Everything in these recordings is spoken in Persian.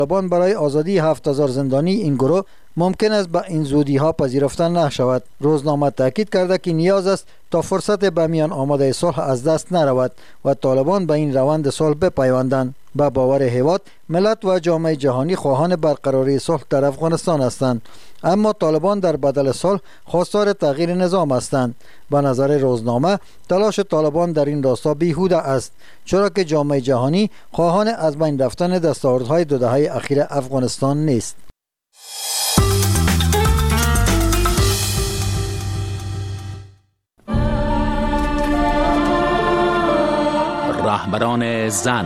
طالبان برای آزادی 7000 زندانی این گروه ممکن است به این زودی ها پذیرفته نشود. روزنامه تاکید کرده که نیاز است تا فرصت به میان آمده صلح از دست نرود و طالبان به این روند صلح بپیوندند. به باور هیواد، ملت و جامعه جهانی خواهان برقراری صلح در افغانستان هستند، اما طالبان در بدل صلح خواستار تغییر نظام هستند. به نظر روزنامه تلاش طالبان در این راستا بیهوده است، چرا که جامعه جهانی خواهان از بین رفتن دستاوردهای 2 دهه اخیر افغانستان نیست. رهبران زن.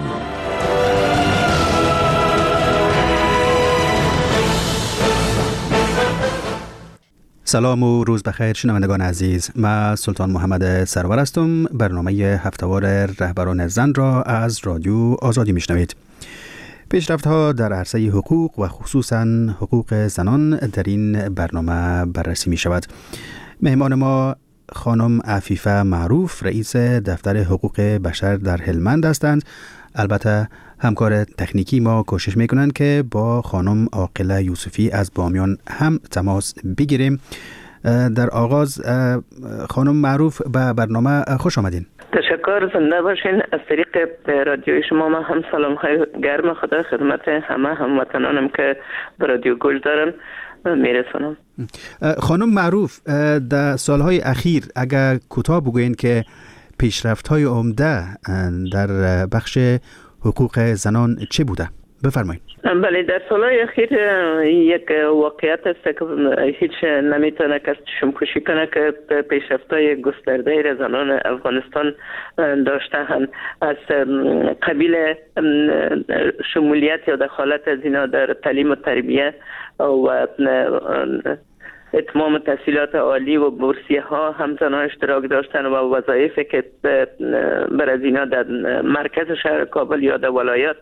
سلام و روز بخیر شنوندگان عزیز. من سلطان محمد سرور هستم. برنامه هفتهوار رهبران زن را از رادیو آزادی میشنوید. پیشرفت‌ها در عرصه حقوق و خصوصاً حقوق زنان در این برنامه بررسی می شود. مهمان ما خانم عفیفه معروف، رئیس دفتر حقوق بشر در هلمند هستند. البته همکار تکنیکی ما کوشش میکنند که با خانم عاقله یوسفی از بامیان هم تماس بگیریم. در آغاز خانم معروف به برنامه خوش آمدین. تشکر، زنده باشین. از طریق رادیوی شما من هم سلام های گرم خدا خدمت همه هموطنانم که به رادیو گوش دارن میرسونم. خانم معروف، در سالهای اخیر اگر کوتاه بگوین که پیشرفت‌های عمده در بخش حقوق زنان چه بوده؟ بفرمایید. بله، در سالهای اخیر یک واقعیت است که هیچ نمیتونه کس چشم‌پوشی کنه که پیشرفت‌های گسترده زنان افغانستان داشته‌اند. از قبیل شمولیت یا دخالت از اینا در تعلیم و تربیه و اتمام تحصیلات عالی و بورسیه ها هم زنان اشتراک داشتن و وظایفی که بر از اینا در مرکز شهر کابل یا در ولایات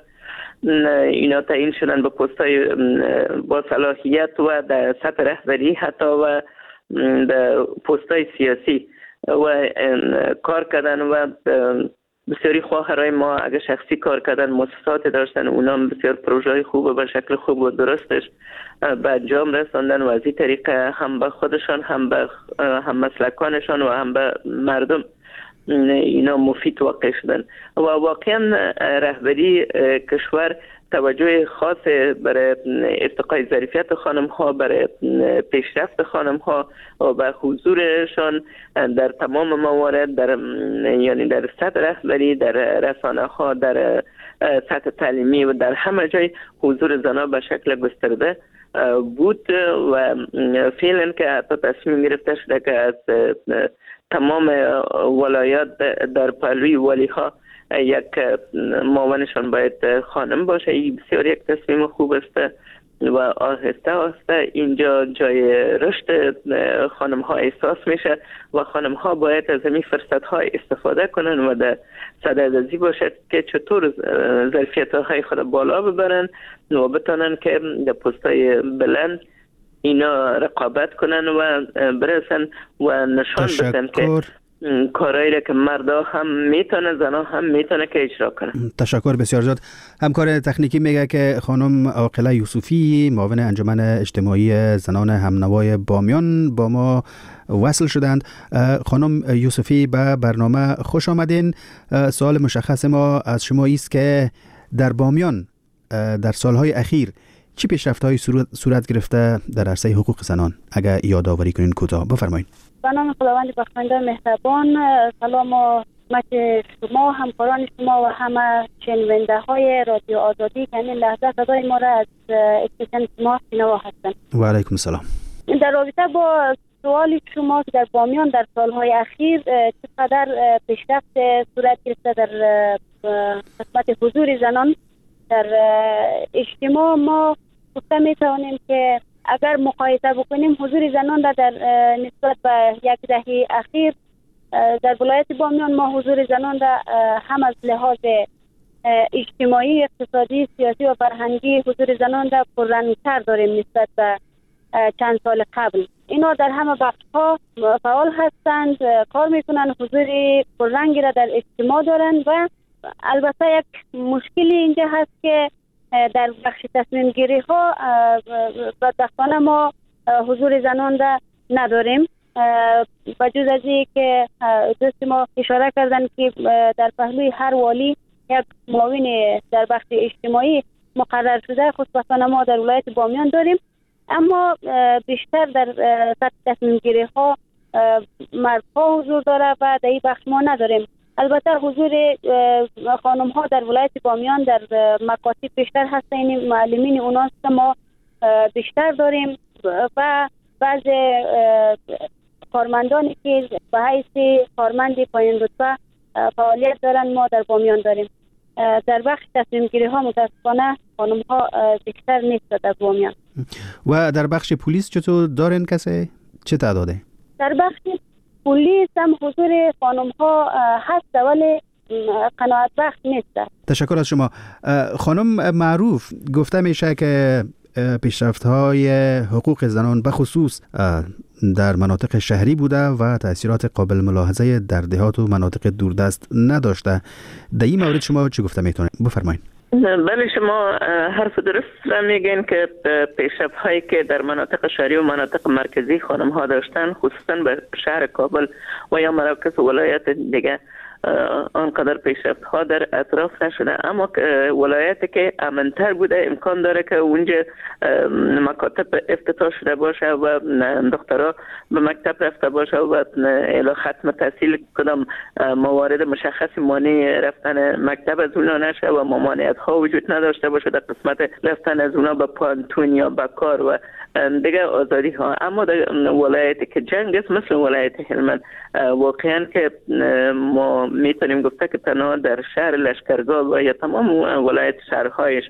اینا تعیین شدن به پست‌های با صلاحیت و در سطح رهبری حتی و در پست‌های سیاسی و کار کردن و بسیاری خواهرای ما اگه شخصی کار کردن مؤسسات داشتن، اونا بسیار پروژه خوب و به شکل خوب و درستش به انجام رساندن و از این طریق هم به خودشان هم مسلکانشان و هم به مردم اینا مفید واقع شدن و واقعا رهبری کشور توجه خاص برای ارتقای ظرفیت خانم ها، برای پیشرفت خانم ها و به حضورشان در تمام موارد، یعنی در سطح رهبری، در رسانه ها، در سطح تعلیمی و در همه جای حضور زنان به شکل گسترده بود و فعلا که حتی تصمیم گرفته شده که از تمام ولایات در پهلوی ولی ها یک معاونشان باید خانم باشه. این بسیار یک تصمیم خوب است و آهسته آهسته اینجا جای رشد خانم ها احساس میشه و خانم ها باید از همین فرصت ها استفاده کنن و در صدد باشد که چطور ظرفیت های خود بالا ببرن و بتونن که در پست های بلند اینا رقابت کنن و برسن و نشان بدن که کارایی که مردا هم میتونه، زنا هم میتونه که اجرا کنه. تشکر بسیار زیاد. همکار تکنیکی میگه که خانم عاقله یوسفی، معاون انجمن اجتماعی زنان همنوای بامیان با ما وصل شدند. خانم یوسفی به برنامه خوش آمدین. سوال مشخص ما از شما است که در بامیان در سالهای اخیر چی پیشرفت‌هایی صورت گرفته در عرصه حقوق زنان؟ اگر یادآوری کنین کوتاه بفرمایید. به نام خداوند بخشنده مهربان، سلام و خدمت شما، همکاران شما و همه شنونده های رادیو آزادی که همین لحظه صدای ما را از استیشن شما شنوا هستند. و علیکم السلام. در رابطه با سوال شما که در بامیان در سالهای اخیر چقدر پیشرفت صورت گرفته در خدمت حضور زنان در اجتماع، ما گفته می توانیم که اگر مقایسه بکنیم حضور زنان در نسبت به یک دهه اخیر در ولایت بامیان ما حضور زنان را هم از لحاظ اجتماعی، اقتصادی، سیاسی و فرهنگی حضور زنان را پررنگ‌تر داریم نسبت به چند سال قبل. اینا در همه بخش‌ها فعال هستند، کار میکنند، حضور پررنگی را در اجتماع دارند و البته یک مشکلی اینجا هست که در بخش تصمیم گیری ها بدبختانه ما حضور زنان را نداریم. بجز از این که دوست ما اشاره کردن که در پهلوی هر والی یک معاون در بخش اجتماعی مقرر شده، خوشبختانه ما در ولایت بامیان داریم، اما بیشتر در سطح تصمیم گیری ها مردها حضور داره و در این بخش ما نداریم. البته حضور خانم ها در ولایت بامیان در مکاتب بیشتر هست، این معلمین اوناست که ما بیشتر داریم و بعض کارمندانی که به حیث کارمند پایین رتبه فعالیت دارن ما در بامیان داریم. در بخش تصمیم گیری ها متاسفانه خانم ها بیشتر نیست در بامیان. و در بخش پلیس چطور دارین کسی؟ چه تعداده؟ در بخش پلیس هم حضور خانم ها هست ولی قناعت بخش نیست. تشکر از شما. خانم معروف، گفته میشه که پیشرفت‌های حقوق زنان به خصوص در مناطق شهری بوده و تأثیرات قابل ملاحظه در دهات و مناطق دوردست نداشته. در این مورد شما چی گفته میتونید؟ بفرمایید. بله، شما حرف درست را میگین که پیشرفت‌هایی که در مناطق شهری و مناطق مرکزی خانم ها داشتن، خصوصا به شهر کابل و یا مراکز ولایت دیگه آنقدر پیشرفت ها در اطراف نشده، اما ولایتی که امنتر بوده امکان داره که اونجا مکاتب افتتاح شده باشه و دخترها به مکتب رفته باشه و الی ختم تحصیل کدام موارد مشخصی مانع رفتن مکتب از اونا نشه و ممانعت ها وجود نداشته باشه در قسمت رفتن از اونا به پانتون یا به کار و دیگه آزادی ها. اما در ولایتی که جنگ است مثل ولایت هلمند، واقعا که ما میتونیم گفته که تنها در شهر لشکرگاه و یا تمام ولایت شهرهایش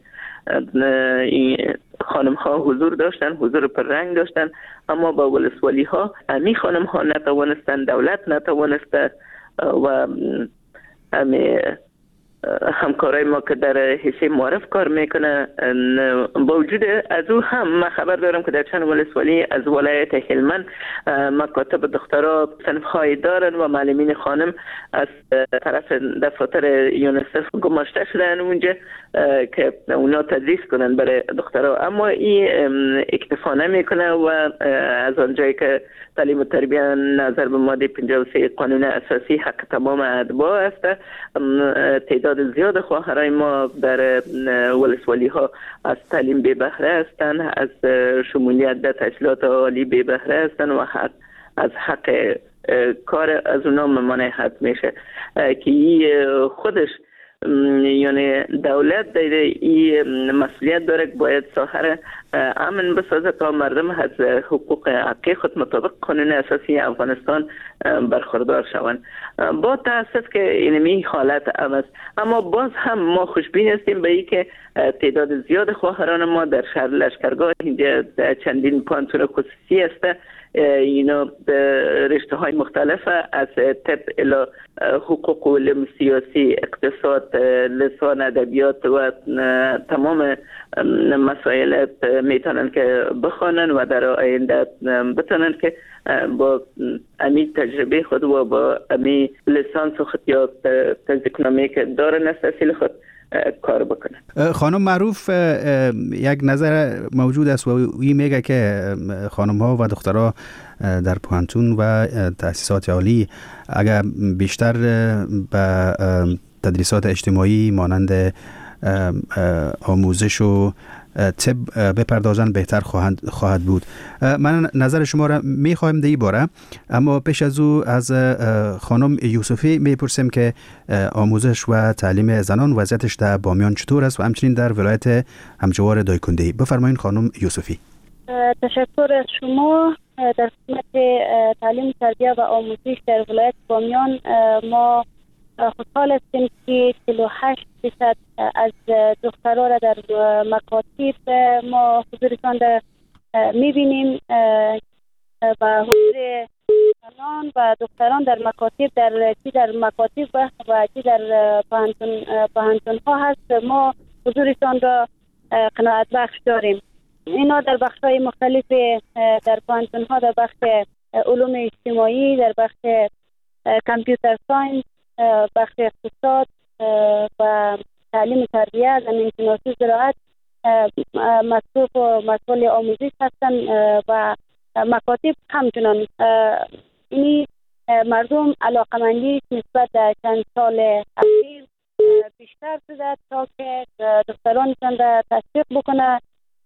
خانم ها حضور داشتن، حضور پررنگ داشتن، اما با ولسوالی ها امی خانم ها نتوانستن، دولت نتوانسته و امی همکارای ما که در حیث معرف کار میکنه با وجود از او هم من خبر دارم که در چند ولسوالی از ولایت هلمند مکاتب دخترها صنف‌های دارن و معلمین خانم از طرف دفاتر یونیسف گماشته شدن اونجا که اونا تدریس کنن برای دخترها، اما این اکتفا نمیکنه و از آنجایی که تعلیم و تربیه نظر به ماده 53 قانون اساسی حق تمام اتباع است، تعداد زیاد خواهرای ما در ولسوالی ها از تعلیم بی بهره هستند، از شمولیت در تحصیلات عالی بی بهره هستند و از حق کار از اونا ممانعت میشه که خودش یعنی دولت در این مسئولیت داره که باید ساحه امن بسازه تا مردم از حقوق حقیقی خود مطابق قانون اساسی افغانستان برخوردار شوند. با تاسف که اینمی حالت است، اما باز هم ما خوشبین هستیم به این که تعداد زیاد خواهران ما در شهر لشکرگاه اینجا چندین پانتون خصوصی است، اینا رشته های مختلف از طب الی حقوق و علم سیاسی، اقتصاد، لسان، ادبیات و تمام مسائل میتونن که بخوانن و در آینده بتونن که با امی تجربه خود و با امی لیسانس خود یا تزیکنامی که دارن از تحصیل خود کار بکنن. خانم معروف، یک نظر موجود است و این میگه که خانم ها و دخترها در پانتون و تأسیسات عالی اگر بیشتر به تدریسات اجتماعی مانند آموزش و طب بپردازن بهتر خواهد بود. من نظر شما را میخوایم در این باره، اما پیش از او از خانم یوسفی میپرسیم که آموزش و تعلیم زنان وضعیتش در بامیان چطور است و همچنین در ولایت همجوار دایکنډي. بفرمایید خانم یوسفی. تشکر از شما. در قسمت تعلیم تربیه و آموزش در ولایت بامیان ما خوشحال هستیم که 48% از دخترها را در مکاتب ما حضورشان را میبینیم و حضور زنان و دختران در مکاتب در مکاتب و چی در پانتون ها هست، ما حضورشان را قناعت بخش داریم. اینا در بخش های مختلف در پانتون ها، در بخش علوم اجتماعی، در بخش کامپیوتر ساینس، بخش اقتصاد و تعلیم تربیه، زمین شناسی، زراعت مصروف و مسئول آموزش هستند و مکاتب همچنان. اینی مردم علاقمندی نسبت به چند سال اخیر بیشتر شده تا که دخترانشان را تشویق بکنه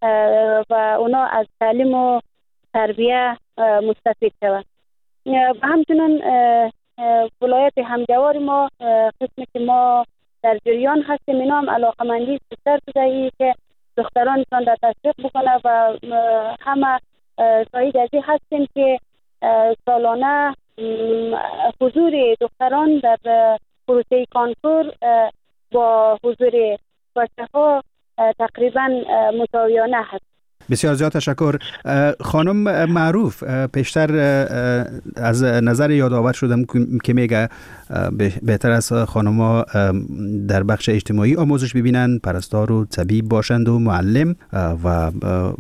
و اونا از تعلیم و تربیه مستفید شود. و همچنین ولایت همجوار ما قسمی که ما در جریان هستیم اینا هم علاقمندی بیشتر شده ای که دخترانشان را تشویق بکنه و همه شاهد از این هستیم که سالانه حضور دختران در پروسه کانکور با حضور بچه‌ها تقریبا مساویانه هست. بسیار زیاد تشکر. خانم معروف، پیشتر از نظر یادآور شدم که میگه بهتر از خانم‌ها در بخش اجتماعی آموزش ببینن، پرستار و طبیب باشند و معلم، و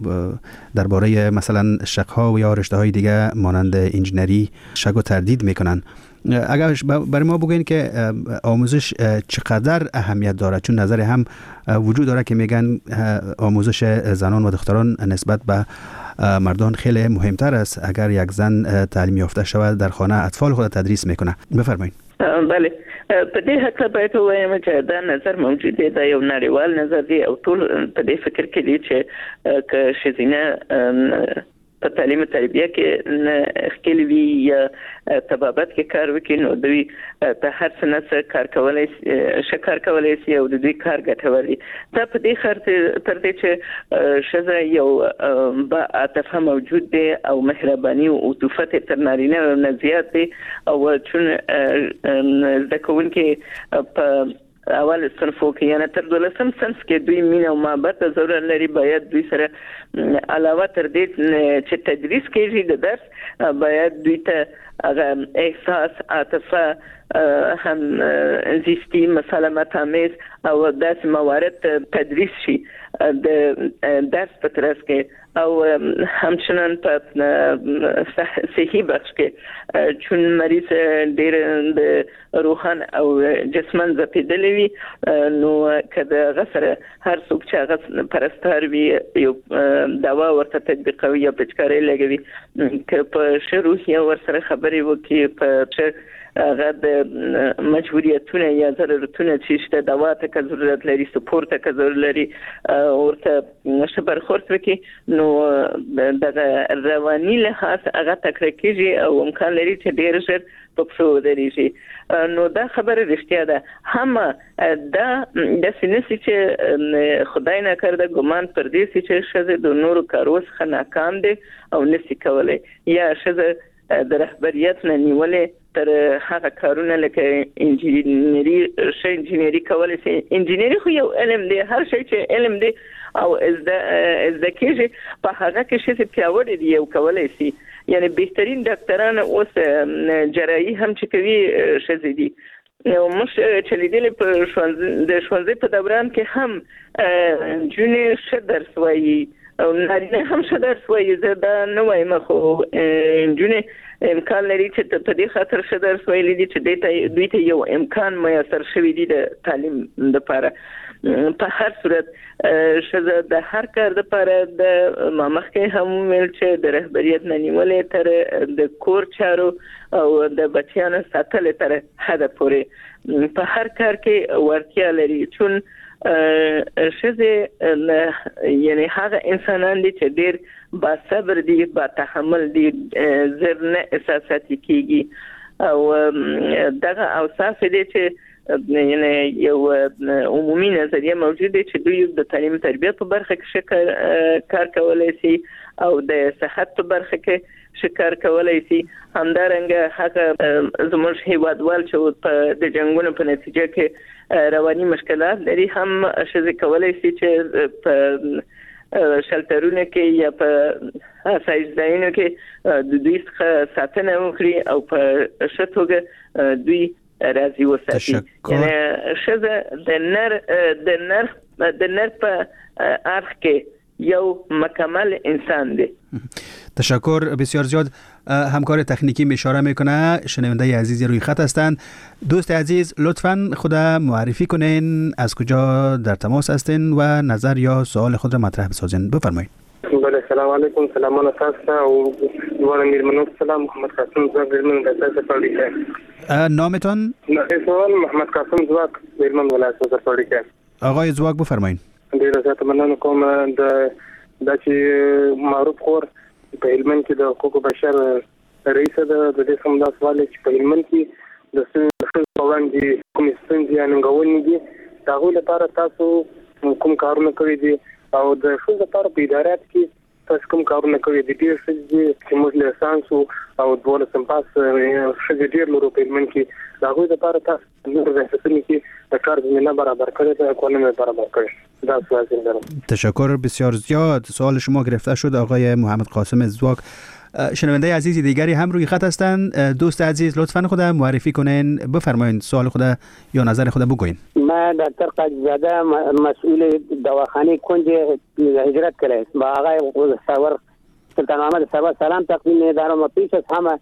درباره مثلا شغل‌ها و یا رشته‌های دیگه مانند انجینری شک و تردید میکنن. اگر برای ما بگوین که آموزش چقدر اهمیت داره، چون نظر هم وجود داره که میگن آموزش زنان و دختران نسبت به مردان خیلی مهمتر است. اگر یک زن تعلیم یافته شود در خانه اطفال خود تدریس میکنه. بفرمایید. بله، په دې حق باید وایم چې دا نظر موجود دی، دا یو نړیوال نظر دی او ټول په دې فکر کې دي چې که ښځینه په تعلیم تربیه کې خپل وی یا طبابت کې کار وکړي نو دوی په هر څه نه کار کولای شي او د دوی کار ګټور دی. دا په دې خاطر تر دې چې ښځه یو با عاطفه موجود دی او مهرباني او عطوفت تر نارینه نه زیات دی او چون زده کوونکي په اول صنفو کې یعنی تر 12م صنف کې دوی مینه او محبت ضرور لري. باید دوی سره علاوه تر دې چې تدریس کېږي د درس باید دوی ته هغه احساس، عاطفه، هم زیستی، مسالمت آمیز او داسې موارد تدریس شي د درس په ترڅ کې او همچنان په صحي بخش کې چون مریض ډېر د روحان او جسمن زپیدلی وي نو کله غسر هر څوک چې هغه پرستار وي یو دوا ورته تطبیقوي یا پچکاري لګوي که په شروع ور سره خبرې وکړي په هغه د مجبوریتونه یا ضرورتونه چې شته دوا ته ضرورت لري، سپورت ته ضرورت لري ورته شبر خورت وکړي نو د رواني لحاظ هغه تکړه کېږي او امکان لري چې ډېر ژر په پښو ودرېږي. نو دا خبره رښتیا ده. هم دا د سینسي چې خدای نه کړه ګمان پر دې چې ښځه د نورو کارو څخه ناکام دي او نشي کولای یا ښځه د رهبریت نه نیولې تر هغه کارونه لکه انجینری کولای شي. انجینری خو یو علم دی، هر شی چې علم دی او زده کېږي په هغه کې شي پیاوړی دی او کولای شي. یعنی بهترین ډاکټران اوس جراحي هم چې کوي ښځې دي. موږ چې لیدلې په ښوونځي په دوران کې هم جونې ښه درس وایي او نارینه هم ښه درس وایي. زه دا نه وایم خو جونې امکان لري چې په دې خاطر ښه درس ویلي دي چې دوی ته یو امکان میسر شوی دی د تعلیم لپاره. په هر صورت ښځه د هر کار لپاره د مخکې هم ویل چې د رهبریت نه نیولې تر د کور چارو او د بچیانو ساتل تر حد پورې په هر کار کې ورتیا لري. چون ښځې یعنی هغه انسانان دي چې ډېر با صبر دي، با تحمل دي، زر نه احساساتي کېږي او دغه اوصاف دي چې یعنی یو عمومي نظریه موجود دی چې دوی د تعلیم تربیت په برخه کې کار کولای شي او د صحت په برخه کې کار کولای شي. همدارنګه هغه زموږ هیوادوال چې په د جنگونو په نتیجه کې رواني مشکلات لري هم ښځې کولای شي چې په شلټرونو کې یا په اسایش ځایونو کې د دوی څخه ساتنه وکړي او په ښه توګه دوی راضي وساتي. یعنی ښځه د نر په اړخ کې یو مکمل انسان دی. تشکر بسیار زیاد. همکار تکنیکی اشاره میکنه شنونده عزیزی روی خط هستند. دوست عزیز لطفاً خود معرفی کنین، از کجا در تماس هستین و نظر یا سوال خود را مطرح بسازین. بفرمایید. بله، سلام علیکم. سلامان تاسو او دوار میرمنو. سلام، محمد قاسم زواک میرمن دسته پالیکه. نامتون؟ اسمم محمد قاسم زواک میرمن ولایت پالیکه. آقای زواک بفرمایید. ډیر زیات مننه کوم د چې معروف خور په هلمند کې د حقوق بشر رئیس د دې کوم د سوال چې په هلمند کې د څه وړاندې کوم ستونزې انګولنې دي دا غو لپاره تاسو کوم کارونه کړی دي او د څه لپاره په ادارات کې تاسو کوم کارونه کړی دي چې موږ له سانسو او دوله سمپاس څه ډیر لرو په هلمند کې دا غو لپاره تاسو نور ځای کې د کار زمینه برابر کړی ده، قانون برابر کړی. تشکر بسیار زیاد. سوال شما گرفته شد آقای محمد قاسم زواک. شنونده عزیزی دیگری هم روی خط هستند. دوست عزیز لطفاً خود معرفی کنین، بفرمایید سوال خود یا نظر خود بگوین. من دکتر قاضیزاده مسئول دواخانه کنج هجرت کردم با آقای سرور سلطان محمد سرور سلام تقدیم می‌دارم و پیش از همه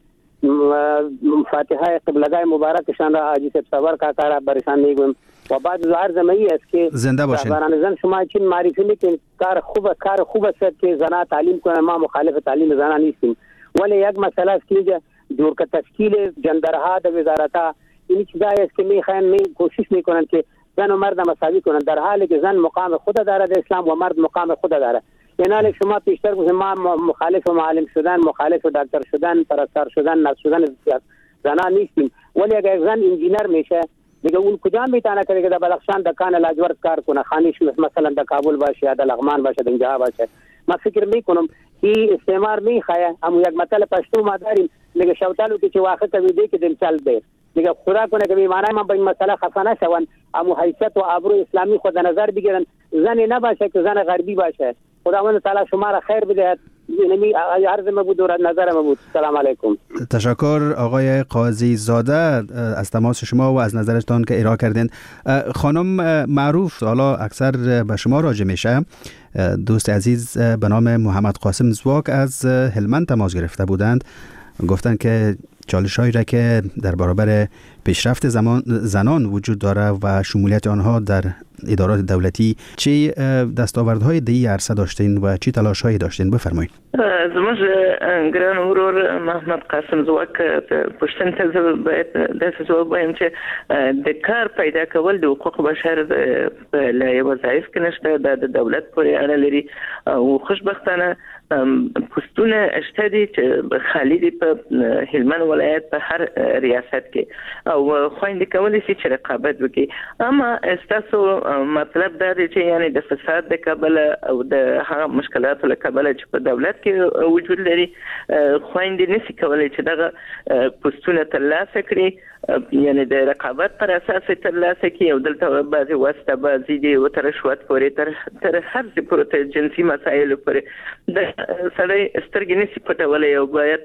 فاتحه قبلگاه مبارکشان را حاجی سرور کاکا را برشان میگویم و بعد ظاهر زمینی است که زنده باشین. زن شما چین معرفی میکنید کار خوب است که زنان تعلیم کنند. ما مخالف تعلیم زنان نیستیم، ولی یک مسئله است که جور که تشکیل جندرها در وزارتها این چیزایی است که میخواین کوشش میکنند که زن و مرد مساوی کنند، در حالی که زن مقام خود داره در اسلام و مرد مقام خود داره. یعنی شما پیشتر گفتید ما مخالف معلم شدن، مخالف دکتر شدن، پرستار شدن، نرس شدن زنان نیستیم، ولی اگر زن انجینر میشه دیگه اون کجا میتونه که در بدخشان دکان لاجورد کار کنه، خانیش مثلا در کابل باشه یا در لغمان باشه، در اینجا باشه. ما فکر میکنم که استعمار میخواه هم یک مطلب پشتو ما داریم دیگه شوتالو که واقع کوي دی که دمچال دی دیگه خدا کنه که معنی ما به این مسئله خفه نشون، اما حیثیت و آبرو اسلامی خود نظر بگیرن، زن نباشه که زن غربی باشه. خداوند تعالی شما را خیر بدهد. اینمی عرض ما بود و نظر ما بود. سلام علیکم. تشکر آقای قاضی زاده از تماس شما و از نظرتان که ارائه کردین. خانم معروف حالا اکثر به شما راجع میشه. دوست عزیز به نام محمد قاسم زواک از هلمند تماس گرفته بودند، گفتند که چالش‌هایی را که در برابر پیشرفت زنان وجود داره و شمولیت آنها در ادارات دولتی چه دستاوردهای دی عرصه داشتین و چه تلاش‌هایی داشتین؟ بفرمایید. زموږ ګران ورور محمد قاسم زواک پښتون ته باید داسې ځواب وایم چې د کار پیدا کول د حقوق بشر له وظایف کې نشته، د دولت پورې اړه لري او خوشبختانه پوستونه شته دي چې خالي دي په هلمند ولایت په هر ریاست کې او خويندې کولی شي چې رقابت وکړي. اما استاسو مطلب دا دی چې یعنی د فساد د کبله او د هغه مشکلاتو له کبله چې په دولت کې وجود لري خويندې نشي کولی چې دغه پوستونه ترلاسه کړي، یعنی د رقابت پر اساس ترلاسه کړي او دلته بعضې واسطه بازي دي او تر رشوت پورې تر هر څه پورې تر جنسي مسایلو پورې د سړی سترګې نشي پټولی او باید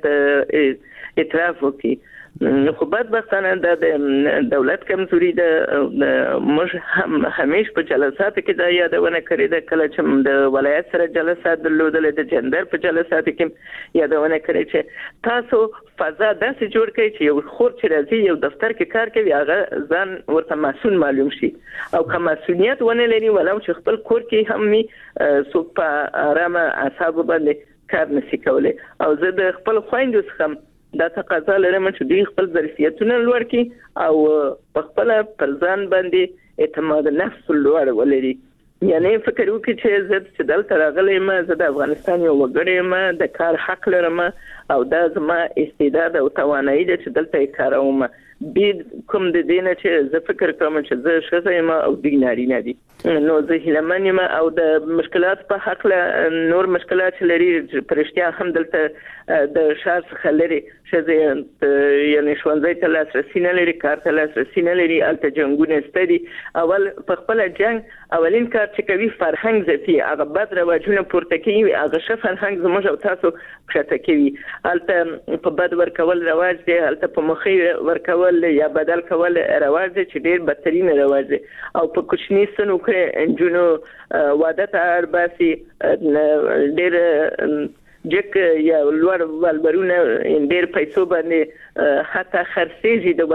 اعتراف وکړي. خو بدبختانه د دولت کمزوري ده. موږ هم همیشه په جلساتو کې دا یادونه کړې ده، کله چې د ولایت سره جلسات درلودلې د جندر په جلساتو کې یادونه کړې چې تاسو فضا داسې جوړ کړئ چې یو خور چې راځي یو دفتر کې کار کوي هغه ځان ورته مسؤل معلوم شي او که مسؤلیت ونه لري ولو چې خپل کور کې هم وي څوک په آرامه اعصابو باندې کار نشي کولی. او زه د خپل خویندو څخه دا تقاضا لرم چې دوی خپل ظرفیتونه لوړ کړي او په خپله پر ځان باندې اعتماد نفس لوړ ولري. یعنی فکر وکړي چې زه چې دلته راغلی یم، زه د افغانستان یو وګړی یم، د کار حق لرم او دا زما استعداد او توانایي ده چې دلته یې کاروم، بې کوم د دې نه چې زه فکر کوم چې زه ښځه یم او دوی نارینه دي. نو زه هیلهمن یم او د مشکلات په هکله نور مشکلات چې لري په رښتیا هم دلته د ښار څخه لرې ښځې یعنې ښوونځي ته لاسرسي نه لري، کار ته لاسرسي نه لري، هلته جنګونه شته دي. اول په خپله جنګ اولین کار چې کوي فرهنګ ځپي، هغه بد رواجونه پورته کوي، هغه ښه فرهنګ زموږ او تاسو کښته کوي. هلته په بد ورکول رواج دی، هلته په مخې ورکول یا بدل کول رواج دی چې ډېر بدترین رواج دی. او په کوچني سن وکړې نجونو واده ته اړ باسي، ډېر جک یا لوړ والبرونه ډېر پیسو باندې حتی خرڅېږي د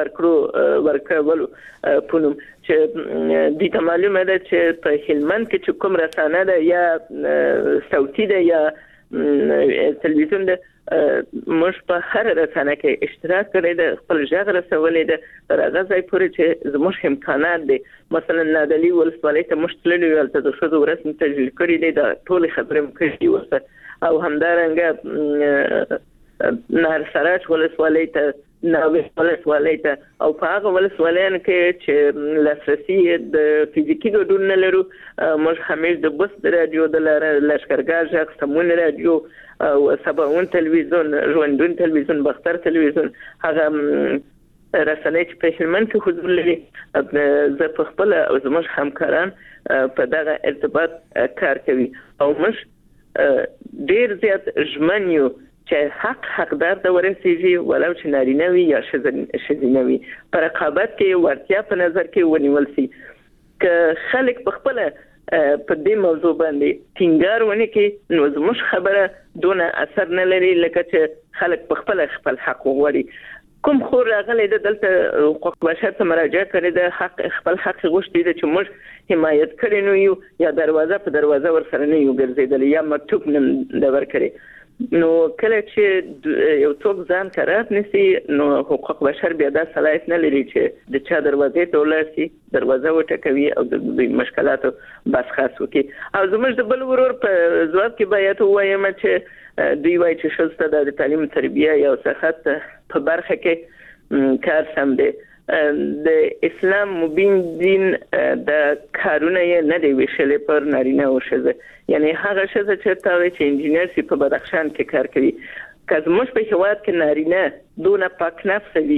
ورکولو پونم چې د ته معلومه ده چې په هلمند کې چې کوم رسانه ده یا صوتي ده یا تلویزیون ده موږ په هر رسانه کې اشتراک کړی ده خپل ژغ رسولې ده تر هغه ځای پورې چې زموږ امکانات دي مثلا نادعلي ولسوالۍ ته موږ تللي یو هلته د ښځو ورځ مو تشکیل کړی دی دا ټولې خبرې مو کړي ورسره او همدارنګه نهرسراج ولسوالۍ ته ناوې ولسوالۍ ته او په هغه ولسوالیانو کې چې لاسرسي د فزیکي ګډون نه لرو موږ همیش د بست رادیو د لشکرګاه غږ سمون رادیو او سباون تلویزیون ژوندون تلویزیون بختر تلویزیون هغه رسنۍ چې په هلمند کې حضور لري زه په خپل او زموږ همکاران په دغه ارتباط کار کوي او موږ ډیر زیات ژمن یو چې حقدار ته ورسیږي ولو چې نارینه وي یا ښځینه وي په رقابت کې ورتیا په نظر کې ونیول شي که خلک په خپل په دې موضوع باندې ټینګار ونه کړي نو زموږ خبره دونه اثر نه لري لکه چې خلک په خپل حق وغواړي کوم خور راغلی د دلته حقوق بشر ته مراجعه کړې ده خپل حق غوښتي ده چې موږ حمایت کړی نو یو یا دروازه په دروازه ورسره نه یو ګرځېدل یا مکتوب نه دا ورکړي نو کله چې یو څوک ځان قرار نسی نو حقوق بشر بیا د صلاحیت نه لري چې د چا دروازې ته ولاسي دروازه وټکوي او د مشکلاتو بس خاص وکي او زموږ د بل ورور په ځواب کې باید وایم چې دوی وایي چې ښځو ته د تعلیم تربیه یا صحت په برخه کې کار سم دی د اسلام مبین دین د کارونه یې نه دی ویشلې پر نارینه او ښځه یعنی هغه ښځه چې تاوي چې انجینر سي په بدخشان کې کار کوي که زموږ په هېواد کې نارینه دونه پاک نفسه وي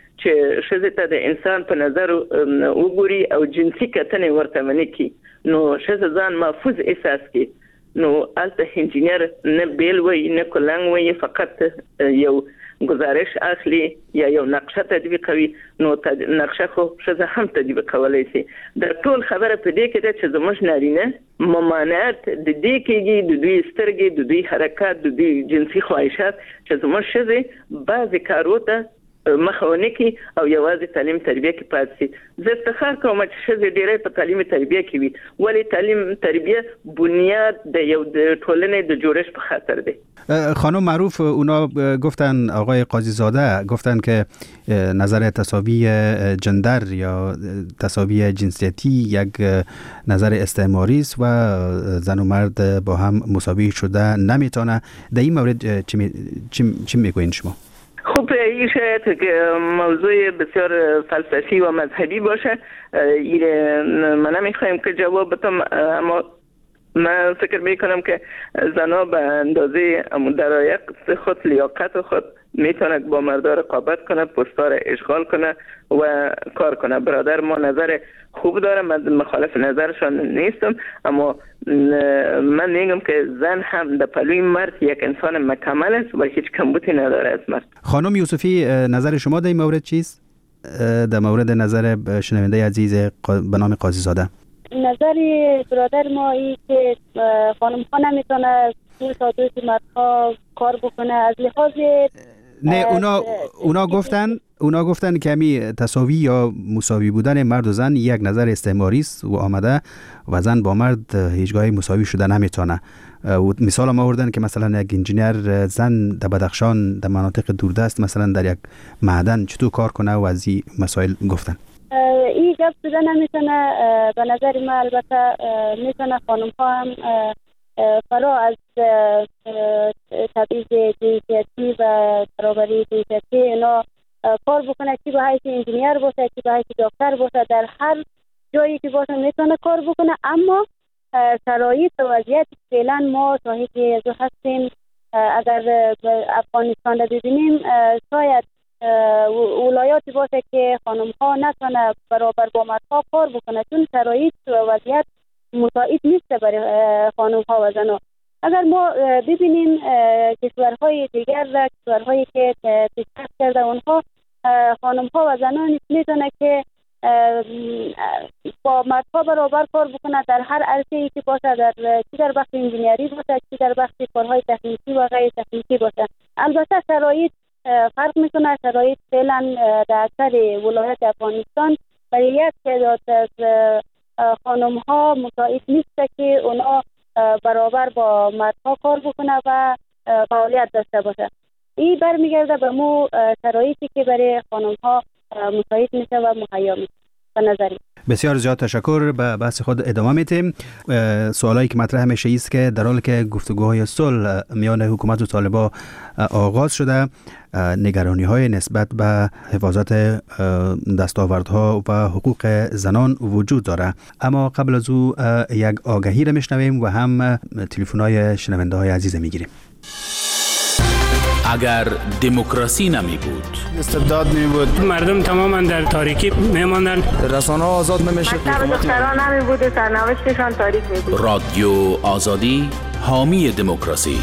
چې ښځې ته د انسان په نظر وګوري او جنسي کتنې ورته ونه کړي نو ښځه ځان محفوظ احساس کړي نو هلته انجینر نه بیل وایي نه کلنګ وایي فقط یو گزارش اخلي یا یو نقشه تطبیقوي نو نقشه خو ښځه هم تطبیق کولی شي د ټول خبره په دې کې ده چې زموږ نارینه ممانعت د دې کېږي د دوی سترګې د دوی حرکات د دوی جنسي خواهشات چې زموږ ښځې بعضې کارو ته مخه ونه کړي او یوازې تعلیم تربیه کې پاتې شي زه افتخار کوم چې ښځې ډېری په تعلیم تربیه کې وي ولې تعلیم تربیه بنیاد د یو د ټولنې د جوړش په خاطر دی خانم معروف اونا گفتن آقای قاضی زاده گفتن که نظر تساوی جندر یا تساوی جنسیتی یک نظر استعماری است و زن و مرد با هم مساوی شده نمیتونه در این مورد چی میگوین شما؟ خب این شاید که موضوع بسیار فلسفی و مذهبی باشه من نمیخوایم که جواب بدم اما من فکر میکنم که زنها به اندازه درایق خود لیاقت خود میتونه با مردا رقابت کنه پستار اشغال کنه و کار کنه برادر ما نظر خوب داره من مخالف نظرشان نیستم اما من میگم که زن هم در پلوی مرد یک انسان مکمل است و هیچ کمبودی نداره از مرد. خانم یوسفی نظر شما در این مورد چیست؟ در مورد نظر شنونده عزیز به نام قاضی زاده. نظر برادر ما این که خانم ها نمیتونه تا دوی مردها کار بکنه از لحاظ نه اونا گفتن که همی تساوی یا مساوی بودن مرد و زن یک نظر استعماری است و آمده و زن با مرد هیچگاه مساوی شده نمیتونه و مثال ما آوردن که مثلا یک انجینر زن در بدخشان در مناطق دوردست مثلا در یک معدن چطور کار کنه و از این مسائل گفتن این گپ شده نمیتونه به نظر ما البته میتونه خانم ها هم فرا از تبعیض جنسیتی و برابری جنسیتی اینا کار بکنه چی به حیث انجینیر باشه چی به حیث دکتر باشه در هر جایی که باشه میتونه کار بکنه اما شرایط و وضعیت فعلا ما شاهد ازو هستیم اگر افغانستان رو ببینیم شاید ولایاتی باشه که خانم ها نتونه برابر با مردها کار بکنه چون شرایط و وضعیت مساعد نیست برای خانم ها و زنها. اگر ما ببینیم کشورهای دیگر و کشورهایی که پیشرفت کرده اونها خانم ها و زنان میتونه که با مردها برابر کار بکنه در هر عرصه‌ای که باشه، چی در بخش انجینیری باشه، چی در بخش کارهای تکنیکی و غیر تکنیکی باشه. البته شرایط فرق میکنه. شرایط فعلا در اکثر ولایت افغانستان برای یک تعداد از خانم ها مساعد نیست که اونا برابر با مردها کار بکنه و فعالیت داشته باشه. این برمیگرده به مو شرایطی که برای خانم ها مساعد میشه و مهیا میشه به نظری. بسیار زیاد تشکر. به بحث خود ادامه میتیم. سوالایی که مطرح میشه است که در حالی که گفتگوهای صلح میان حکومت و طالبان آغاز شده، نگرانی های نسبت به حفاظت دستاوردها و حقوق زنان وجود داره. اما قبل از او یک آگهی را میشنویم و هم تلفن های شنونده های عزیز میگیریم. اگر دموکراسی نمی بود، استبداد می بود، مردم تماما در تاریکی میماندن، رسانه ها آزاد نمیشد، دختران نمی بود و سرنوشتشان تاریک می بود. رادیو آزادی حامی دموکراسی.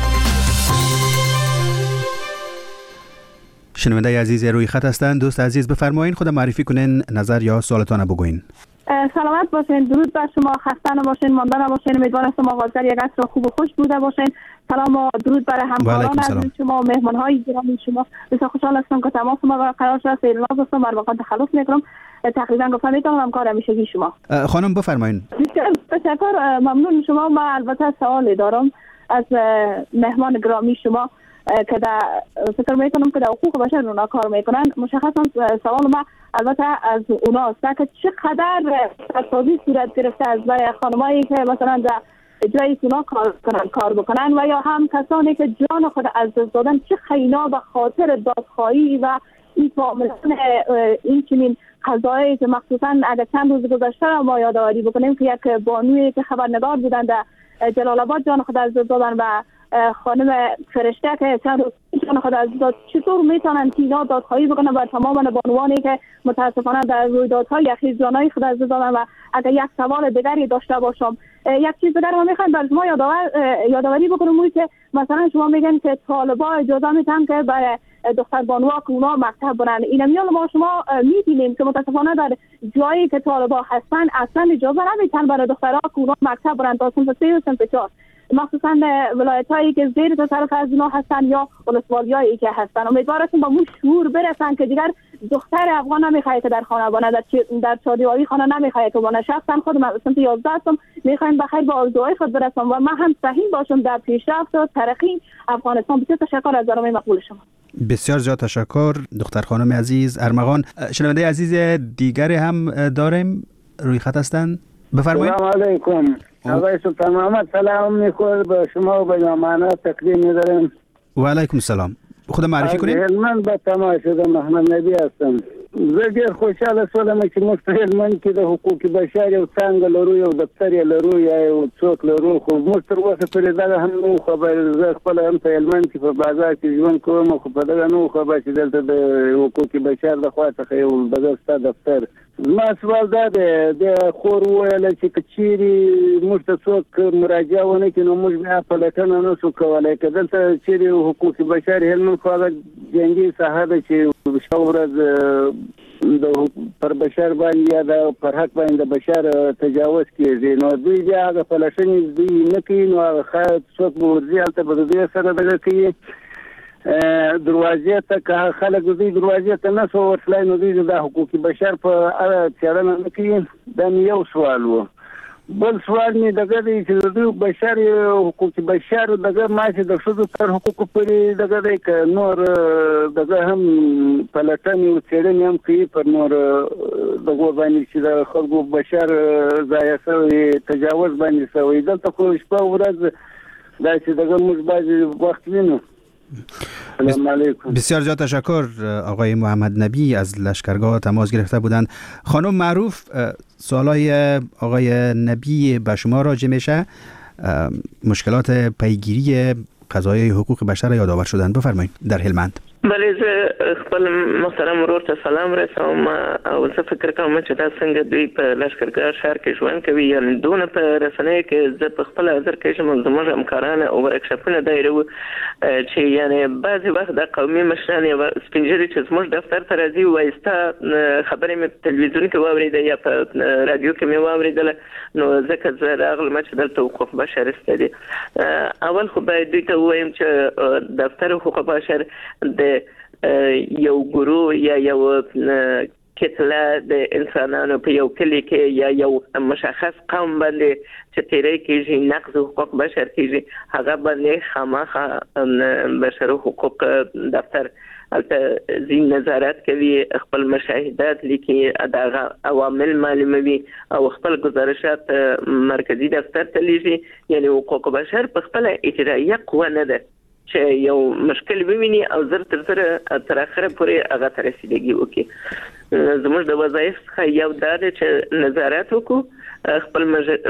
شنونده عزیز روی خط هستند. دوست عزیز بفرمایید، خود معرفی کنین، نظر یا سوالتان بگوین. سلامت باشین، درود بر شما، خسته نباشین، مانده نباشین. امیدوارم شما آغازگر یک عصر خوب و خوش بوده باشین. سلام و درود برای همکاران عزیز شما و مهمان‌های گرامی شما. بسیار خوشحال هستم که تماس ما قرار شد. سیرناز هستم، بر واقع تخلص میکنم. تقریبا گفتم میتونم همکار همیشگی شما. خانم بفرمایید. تشکر، ممنون شما. ما البته سوالی دارم از مهمان گرامی شما که در فکر میکنم که در حقوق بشر اونا کار میکنن. مشخصا سوال ما البته از اونا است که چقدر تصادی صورت گرفته از برای خانمایی که مثلا در جایی اونا کار بکنن و یا هم کسانی که جان خود از دست دادن، چه خینا به خاطر دادخواهی و این معاملات این چنین قضایی که مخصوصا اگر چند روز گذشته ما یادآوری بکنیم که یک بانوی که خبرنگار بودن در جلال آباد جان خود از دست دادن و خانم فرشته که چند روز جان خود از داد، چطور میتونن اینا دادخواهی بکنن و تمام بانوانی که متاسفانه در رویدادهای اخیر جانای خود از دست دادن؟ و اگر یک سوال دیگری داشته باشم، یک چیز دیگر ما میخوایم بر شما یادآوری بکنم که مثلا شما میگن که طالبان اجازه میدن که برای دختر بانوها که اونا مکتب برن. این میال ما شما میبینیم که متاسفانه در جایی که طالبان هستن اصلا اجازه نمیدن برای دخترها که اونا مکتب برن تا صنف 3 و صنف 4، مخصوصا ولایت هایی که زیر تصرف از اونا هستن یا ولسوالیایی که هستن. امیدوارم با مو شعور برسن که دیگر دختر افغان نمیخواد که در خانه بانه، در چادیواری خانه نمیخواد که بانه. شخصا خودم از صنف 11 هستم، میخوایم بخیر با آرزوهای خود برسم و من هم سهیم باشم در پیشرفت و ترقی افغانستان. بسیار تشکر از برنامه مقبول شما. بسیار زیاد تشکر دختر خانم عزیز ارمغان. شنونده عزیز دیگری هم داریم روی خط هستند، بفرمایید. سلام علیکم آقای سلطان محمد. سلام میکنم به شما و به مهمانان تقدیم می‌دارم. و علیکم السلام. خود معرفی کنید. من به تماشا محمد نبی هستم. زه ډېر خوشحاله شولم چې موږ په هلمند کې د حقوق بشر یو څانګه لرو، یو دفتر یې لرو یا یو څوک لرو، خو موږ تر اوسه پورې دغه هم نه وو خبر. زه خپله هم په هلمند کې په بازار کې ژوند کوم، خو په دغه نه وو خبر چې دلته د حقوق بشر د خوا څخه یو دغه ستا دفتر. زما سوال دا دی، د خور وویله چې که چیرې موږ ته څوک مراجعه ونه کړي نو موږ بیا پلټنه نه شو کولی. که دلته چیرې حقوق بشر هلمند خو هغه جنګي ساحه ده چې شپه ورځ پر بشر باندې یا د پر حق باندې د بشر تجاوز کیږي، نو دوی بیا هغه پلټنې دوی نه کوي، نو هغه څوک به ورځي هلته به د دوی سره دغه کوي دروازې ته. که خلک د دوی دروازې ته نه سو ورتلی نو دوی د حقوق بشر په اړه څېړنه نه کوي. دا مې یو سوال و. بل سوال مې دغه دی چې د دوی بشر حقوق بشر دغه ماشي د ښځو تر حقوقو پورې دغه دی که نور دغه هم پلټنې او څېړنې هم کوي پر نور دغو باندې چې د خلکو بشر ضایع شوی تجاوز باندې شوی. دلته خو شپه ورځ داسې دغه موږ بعضې وخت وینو. سلام علیکم. بسیار زیاد تشکر. آقای محمد نبی از لشکرگاه تماس گرفته بودند. خانم معروف، سوالای آقای نبی به شما راجع میشه. مشکلات پیگیری قضایای حقوق بشر یادآور شدن، بفرمایید در هلمند. بله زه خپل محترم ورور ته سلام رسوم او زه فکر کوم چې دا څنګه دوی په لشکرګاه ښار کې ژوند کوي یعنې دونه په رسنیو کې زه په خپل حاضر کېږم زموږ همکاران او ورکشاپونه دایره چې یعنې بعضې وخت د قومي مشران یا سپین ږیري چې زموږ دفتر ته راځي وایي ستا خبرې مې په تلویزیون کې واورېده یا په رادیو کې مې واورېدله نو ځکه زه راغلم چې دلته حقوق بشر سته دي. اول خو باید دوی ته ووایم چې دفتر حقوق بشر د یو ګروه یا یو کتله د انسانانو په یو کلی کې یا یو مشخص قوم باندې چې تیری کېږي نقض حقوق بشر کېږي هغه باندې خامخا بشر حقوق دفتر البته زین نظارت کوي خپل مشاهدات لیکي دغه عوامل معلوموي او خپل گزارشات مرکزی دفتر ته لیږي یعنی حقوق بشر په خپل اجرایه قوه نه ده چې یو مشکل وویني او زر تر اخره پورې هغه ته رسیدګي وکړي. زموږ د وظایف څخه یو دا دی چې نظارت وکړو خپل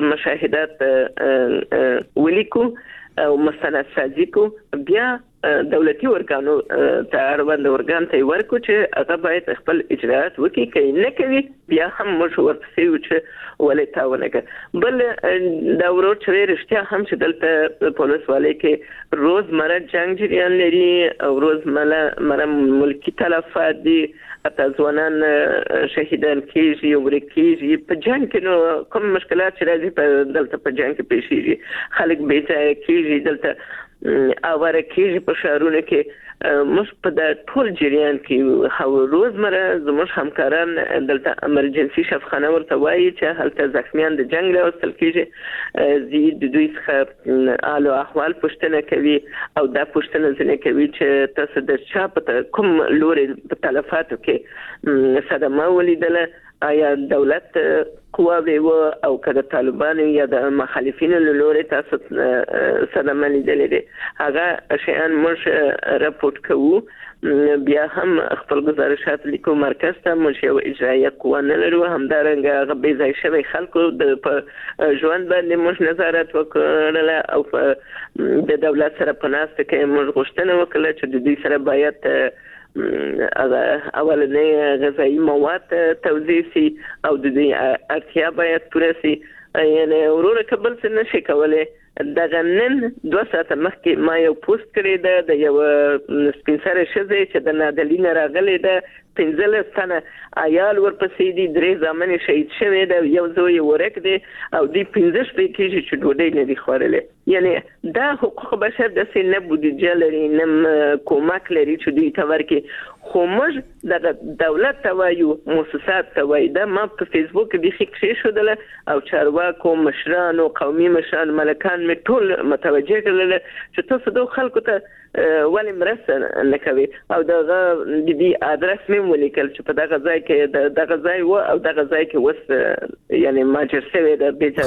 مشاهدات ولیکو او مستند سازي کو بیا دولتي ارګانو ته اړوند ارګان ته ورکو چې هغه باید خپل اجرات وکړي که نه کوي بیا هم موږ ورپسې یو چې ولې تا ونه کړه. بل دا ورور چې رښتیا هم چې دلته په ولسوالۍ کې روزمره جنګ جریان لري او روزمره ملکي تلفات دي حتی ځوانان شهیدان کېږي او ورک کېږي په جنګ کې نو کوم مشکلات چې راځي دلته په جنګ کې پیښیږي خلک بې ځایه کېږي دلته اواره کېږي په ښارونو کې موږ په د ټول جریان کې روزمره زموږ همکاران دلته امرجنسي شفخانه ورته وایي چې هلته زخمیان د جنګ راوستل کېږي زی د دوی څخه حال او احوال پوښتنه کوي او دا پوښتنه ځینې کوي چې تاسو د چا په کوم لورې په تلفاتو کې صدمه ولیدله آیا دولت قواوی و او که د طالبانو یا د مخالفینو له لورې تاسو صدمه لیدلې دي هغه شیان موږ راپورټ کوو بیا هم خپل گزارشات لیکو مرکز ته موږ یو اجرایه قوه نه لرو همدارنګه هغه بې ځای شوي خلکو په ژوند باندې موږ نظارت وکړله او د دولت سره په ناسته کې موږ غوښتنه وکړله چې د دوی سره باید اولنی غذایی مواد توزیع سي او د دې اړتیا باید پوره سي یعنی وروره که بل څه نشي کولی دغه نن 2 ساعته مخکې ما یو پوسټ کړی ده د یو سپین سرې ښځې چې د نادعلي نه راغلې ده 15 تنه عیال ورپسې دي 3 زامن شهید شوي ده یو زوی ورک دی او دوی 15 شپې کېږي چې ډوډۍ نه دي خوړلې یعنی دا حقوق بشر داسې نه بودیجه لري نه کومک لري چې دوی ته ورکړي خو موږ د دولت ته وایو مؤسسات ته وایو دا ما په فیسبوک کې بیخي کېښودله او چارواکو مشرانو قومي مشران ملکان مې ټول متوجه کړل چې تاسو د خلکو ته ولې مرسته نه کوي او دغه د دې ادرس مې ولیکل چې په دغه ځای کې دغه ځای و او دغه ځای کې وس یعنی ماجر شوی د بیت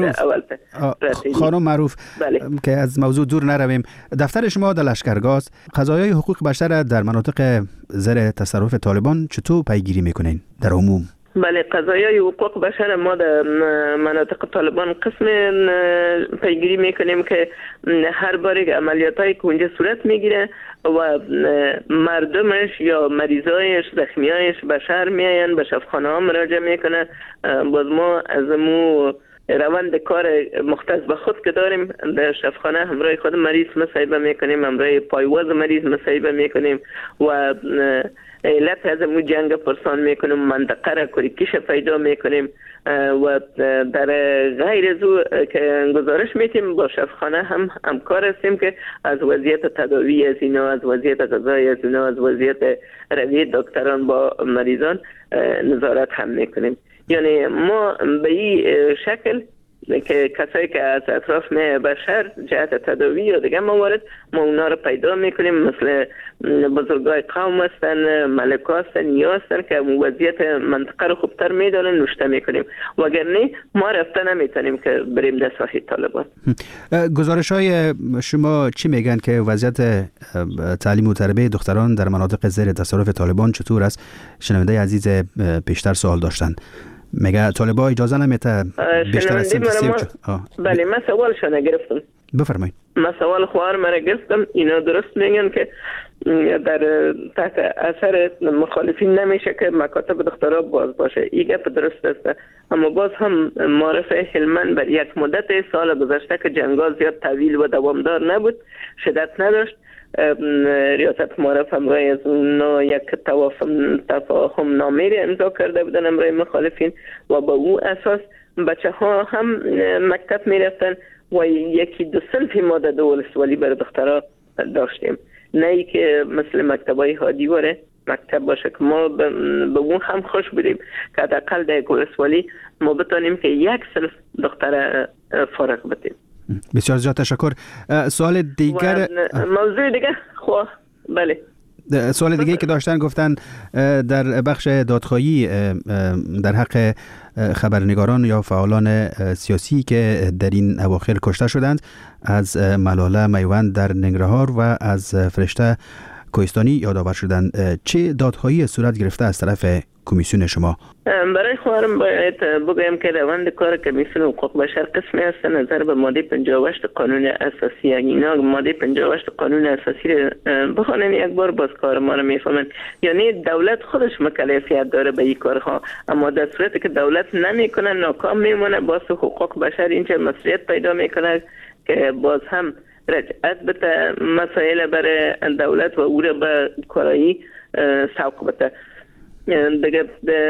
خانم معروف که از موضوع دور نرویم دفتر شما در لشکرگاه قضایای حقوق بشر در مناطق زیر تصرف طالبان چطور پیگیری میکنین در عموم؟ بله قضایای حقوق بشر ما در مناطق طالبان قسم پیگیری میکنیم که هر بار یک عملیاتایی که اونجا صورت میگیره و مردمش یا مریضایش زخمیایش به شهر میاین به شفاخانه ها مراجعه میکنه باز ما از مو روند کار مختص به خود که داریم در شفاخانه همراه خود مریض مصاحبه میکنیم همراه پایواز مریض مصاحبه میکنیم و علت از مو جنگ پرسان میکنیم منطقه را کریکیش پیدا میکنیم و در غیر از او که گزارش میتیم با شفاخانه هم همکار هستیم که از وضعیت تداوی از اینا از وضعیت غذایی از اینا از وضعیت روی دکتران با مریضان نظارت هم میکنیم یعنی ما به این شکل که کسایی که از اطراف بشر جهت تداوی یا دیگه موارد ما اونا رو پیدا میکنیم مثل بزرگای قوم هستن ملکا هستن یا هستن که وضعیت منطقه رو خوبتر میدانن نوشته میکنیم وگرنه ما رفته نمیتونیم که بریم در ساحه طالبان. گزارش های شما چی میگن که وضعیت تعلیم و تربیت دختران در مناطق زیر تصرف طالبان چطور است؟ شنونده عزیز پیشتر سوال داشتن میگه طالبان اجازه نمیده بیشتر از بله من سوالشو نگرفتم بفرمایید. من سوال خواهر مرا گفتم، اینا درست میگن که در تحت اثر مخالفین نمیشه که مکاتب دخترها باز باشه. این گپ درست است، اما باز هم معرف هلمند بر یک مدت سال گذشته که جنگا زیاد طویل و دوامدار نبود، شدت نداشت، ریاست معرف همراه از اونا یک تفاهم نامه امضا کرده بودن همراه مخالفین و با او اساس بچه ها هم مکتب میرفتن و یکی دو صنفی ما در ولسوالی برای دخترها داشتیم، نه ای که مثل مکتبای هادیواره مکتب باشه که ما به اون هم خوش بودیم که حداقل در ولسوالی ما بتانیم که یک صنف دختر فارغ بتیم. بسیار زیاد تشکر. سوال دیگر، موضوع دیگه بله، سوال دیگه که داشتن گفتن در بخش دادخواهی در حق خبرنگاران یا فعالان سیاسی که در این اواخر کشته شدند، از ملاله میوند در ننگرهار و از فرشته کوهستانی یادآور شدند، چه دادخواهی صورت گرفته از طرف کمیسیون شما؟ برای خواهرم باید بگویم که روند کار کمیسیون حقوق بشر قسمی است نظر به ماده 58 قانون اساسی. اینا ماده 58 قانون اساسی رو بخونن یک بار باز کار ما رو میفهمن. یعنی دولت خودش مکلفیت داره به این کارها، اما در صورتی که دولت نمیکنه ناکام میمونه، باز حقوق بشر اینجا مسئولیت پیدا میکنه که باز هم رجعت بده مسائل برای دولت و او رو به کارایی سوق بده. دیگه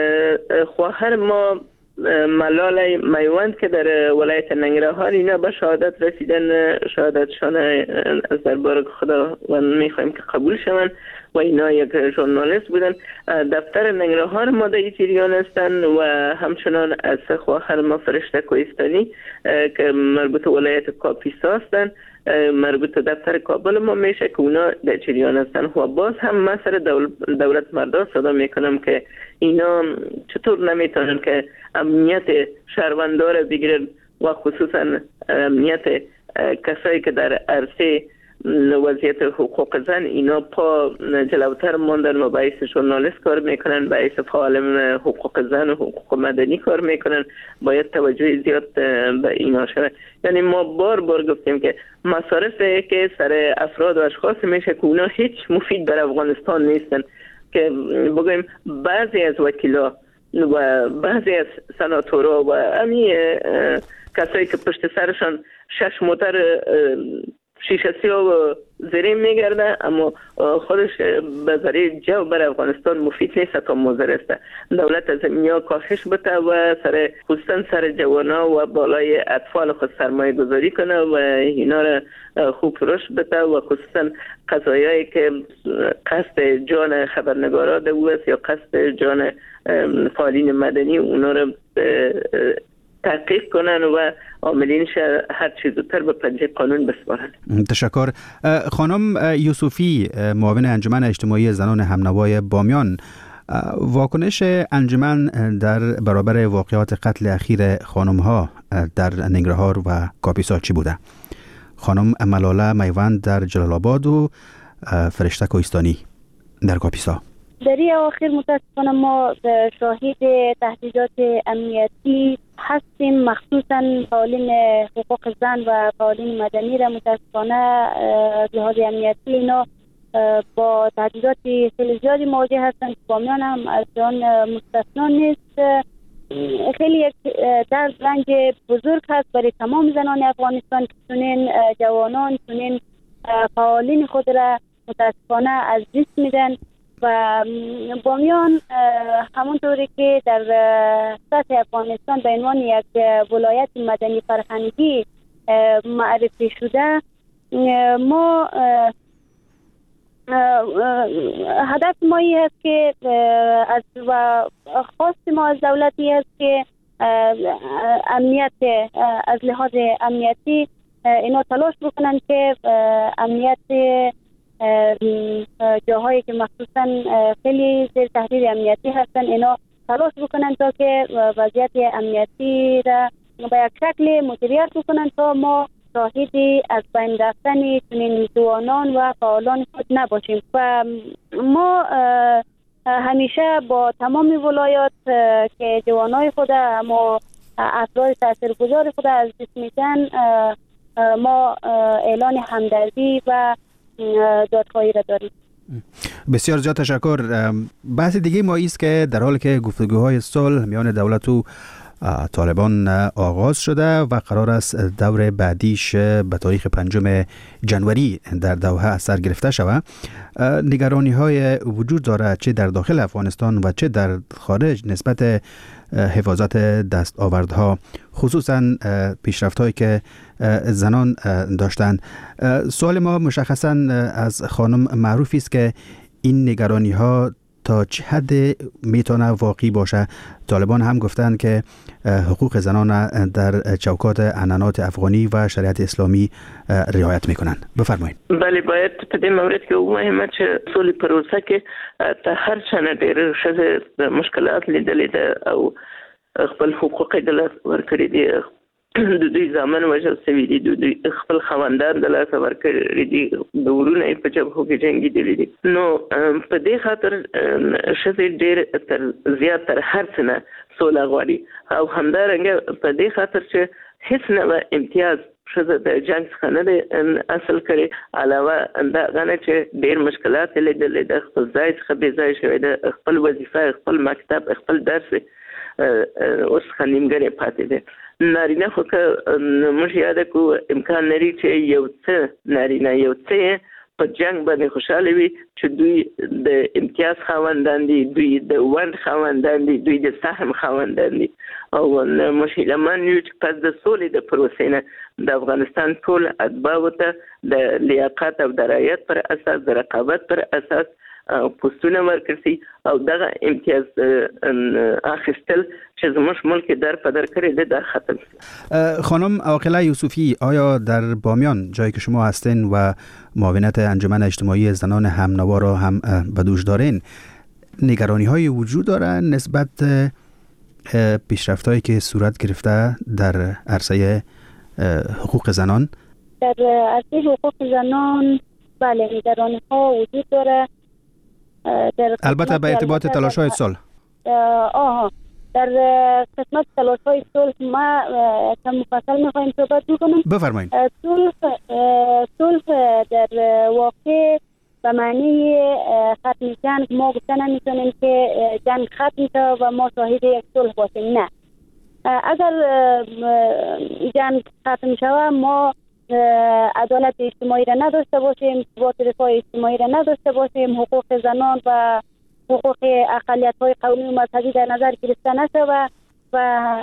خواهر ما ملاله میوند که در ولایت ننگرهار اینا به شهادت رسیدن، شهادتشان از دربار خدا و میخوایم که قبول شوند و اینا یک ژورنالیست بودن. دفتر ننگرهار ما در جریان هستند و همچنان از خواهر ما فرشته کوهستانی که مربوط ولایت کاپیسا هستند، مربوط دفتر کابل ما میشه که اونا در جریان هستن و باز هم من سر دولت مردا صدا میکنم که اینا چطور نمیتونن که امنیت شهروندار بگیرن و خصوصا امنیت کسایی که در عرصه وضعیت حقوق زن اینا پا جلوتر ماندن و باعث ژورنالیست کار میکنن، باعث فعال حقوق زن و حقوق مدنی کار میکنن. باید توجه زیاد به اینا شود. یعنی ما بار گفتیم که مصارفی که سر افراد و اشخاص میشه که اونا هیچ مفید بر افغانستان نیستن، که بگویم بعضی از وکیلا و بعضی از سناتورا و همین کسایی که پشت سرشان 6 موتر شیشه سیاه و زرین میگرده، اما خودش به ذریعه جو بر افغانستان مفید نیست تا مضر است. دولت از اینیا کاهش بده و خصوصا سر جوانا و بالای اطفال خود سرمایه گذاری کنه و اینا را خوب رشد بده و خصوصا قضایایی که قصد جان خبرنگارا ده است یا قصد جان فعالین مدنی اونا را تحقیق کنن و عاملینش هر چیز زودتر به پنجه قانون بسپارن. تشکر. خانم یوسفی، معاون انجمن اجتماعی زنان همنوای بامیان، واکنش انجمن در برابر واقعات قتل اخیر خانم ها در ننگرهار و کاپیسا چی بوده؟ خانم ملاله میوند در جلال آباد و فرشته کوهستانی در کاپیسا. در این اواخر متاسفانه ما شاهد تهدیدات امنیتی هستیم، مخصوصا فعالین حقوق زن و فعالین مدنی را متاسفانه از لحاظ امنیتی اینا با تهدیدات خیلی زیادی مواجه هستند. بامیان هم از آن مستثنا نیست. خیلی یک درد رنج بزرگ هست برای تمام زنان افغانستان که چنین جوانان چنین فعالین خود را متاسفانه از دست میدن و بامیان همونطوری که در سطح افغانستان به عنوان یک ولایت مدنی فرهنگی معرفی شده، ما هدف ما این است که و خواست ما از دولتی است که امنیت از لحاظ امنیتی اینا تلاش بکنن که امنیت جاهایی که مخصوصا خیلی زیر تهدید امنیتی هستن اینا تلاش بکنن تا که وضعیت امنیتی را به یک شکل مدیریت بکنن تا ما شاهدی از بین رفتن چنین جوانان و فعالان خود نباشیم. و ما همیشه با تمام ولایات که جوانای خود اما افراد تاثیرگذار خود از دست میدن ما اعلان همدردی و دادخواهی را داریم. بسیار زیاد تشکر. بحث دیگه ما است که در حالی که گفتگوهای صلح میان دولت و طالبان آغاز شده و قرار است دور بعدیش به تاریخ 5 جنوری در دوحه سر گرفته شود، نگرانی های وجود داره چه در داخل افغانستان و چه در خارج نسبت حفاظت دستاوردها، خصوصا پیشرفت هایی که زنان داشتند. سوال ما مشخصا از خانم معروفی است که این نگرانی ها تا چه حد میتونه واقعی باشه؟ طالبان هم گفتند که حقوق زنان در چوکات عنعنات افغانی و شریعت اسلامی رعایت میکنند. بفرمایید. بله، باید په دې مورد کې ووایم چې سولې پروسه کې ته هر چا ډېر ښځې مشکلات لیدلې ده او خپل حقوق د لاس ورکړي دي. د دوی زامن وژل شوي دي، د دوی خپل خاوندان د لاسه ورکړي دي، د ورونه یې په جبهو کې جنګېدلي دي. نو په دې خاطر ښځې ډېر تر زیات تر هر څه نه سوله غواړي او همدارنګه په دې خاطر چې هیڅ نه امتیاز ښځه د جنګ څخه نه دی اصل کړی، علاوه د هغه نه چې ډېر مشکلات یې لیدلي ده، خپل ځای څخه بې ځای شوی ده، خپل وظیفه، خپل مکتب، خپل درس اوس څخه نیمګړی پاتې دی. نارینه خو که موږ یاده کو امکان لري چې یو څه نارینه یو څه په جنگ باندې خوشاله وي چې دوی د امتیاز خاوندان دي، دوی د ونډ خاوندان دي، دوی د سهم خاوندان دي او موږ هیلهمن یو چې پس د سولې د پروسې نه د افغانستان ټول اتباعو ته د لیاقت او درایت پر اساس، د رقابت پر اساس پوستونه ورکړي او دغه امتیاز اخیستل چې زموږ ملک در په در کړی دی دا ختم شي. خانم عاقله یوسفی، آیا در بامیان جایی که شما هستین و معاونت انجمن اجتماعی زنان همنوا را هم به دوش دارین، نگرانی های وجود داره نسبت پیشرفت هایی که صورت گرفته در عرصه حقوق زنان؟ در عرصه حقوق زنان بله نگرانی ها وجود داره، البته به ارتباط تلاش های صلح. در قسمت تلاش های صلح ما کم مفصل میخوایم صحبت بکنم. بفرمایید. صلح در واقع به معنی ختم جنگ ما گفته نمیتونیم که جنگ ختم شد و ما شاهد یک صلح باشیم. نه، اگر جنگ ختم شود ما عدالت اجتماعی را نداشته باشیم، ثبات رفاه اجتماعی را نداشته باشیم، حقوق زنان و حقوق اقلیت های قومی و مذهبی در نظر گرفته نشود و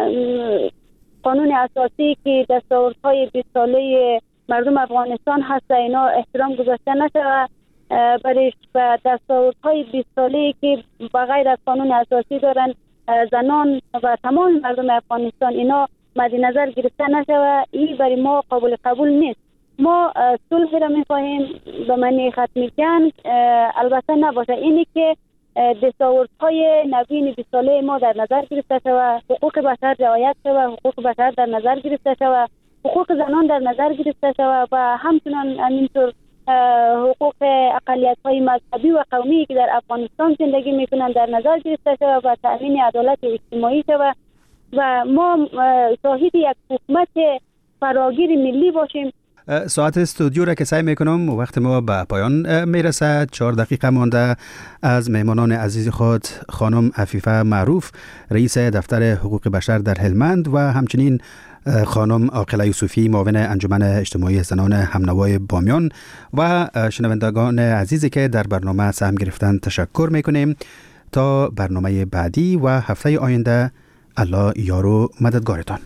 قانون اساسی که دستاوردهای 20 ساله مردم افغانستان هست اینا احترام گذاشته نشود، برای دستاوردهای 20 ساله که بغیر از قانون اساسی دارن زنان و تمام مردم افغانستان اینا مد نظر گرفته نشود، این برای ما قابل قبول نیست. ما صلح را می‌خواهیم به معنی ختم جنگ البته نباشه، اینی که دستاوردهای نوین 20 ساله ما در نظر گرفته شود، حقوق بشر رعایت شود، حقوق بشر در نظر گرفته شود، حقوق زنان در نظر گرفته شود و همچنان همینطور حقوق اقلیت‌های مذهبی و قومی که در افغانستان زندگی می‌کنند در نظر گرفته شود و تأمین عدالت اجتماعی شود و ما شاهد یک حکومت فراگیر ملی باشیم. ساعت استودیو را که سعی میکنم وقت ما به پایان میرسه. 4 دقیقه مانده از مهمانان عزیز خود خانم عفیفه معروف، رئیس دفتر حقوق بشر در هلمند و همچنین خانم عاقله یوسفی، معاون انجمن اجتماعی زنان همنوای بامیان و شنوندگان عزیزی که در برنامه سهم گرفتن تشکر میکنیم. تا برنامه بعدی و هفته آینده، الله یار و مددگارتان.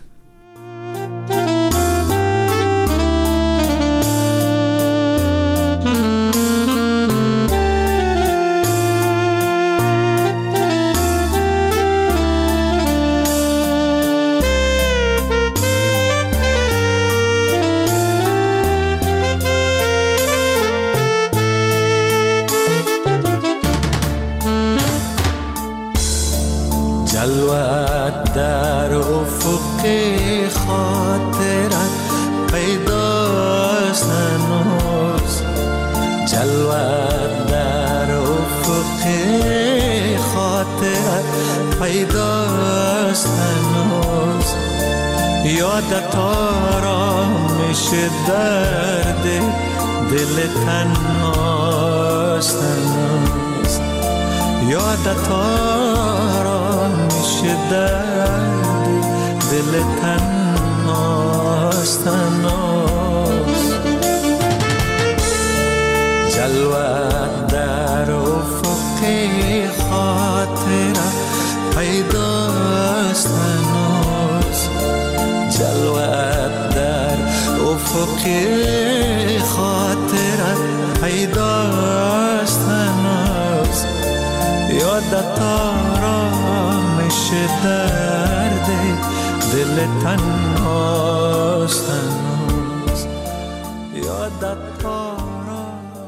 جلوت در افق خاطرت پیداست هنوز، جلوت در افق خاطرت پیداست هنوز، یادت آرام میشه درد دل تنهاست هنوز یادت آرام میشه درد دل تنهاست هنوز جلوت در افق خاطره پیداست هنوز جلوت در افق خاطره پیداست هنوز یادت آرامش درد دل تنهاست هنوز یادت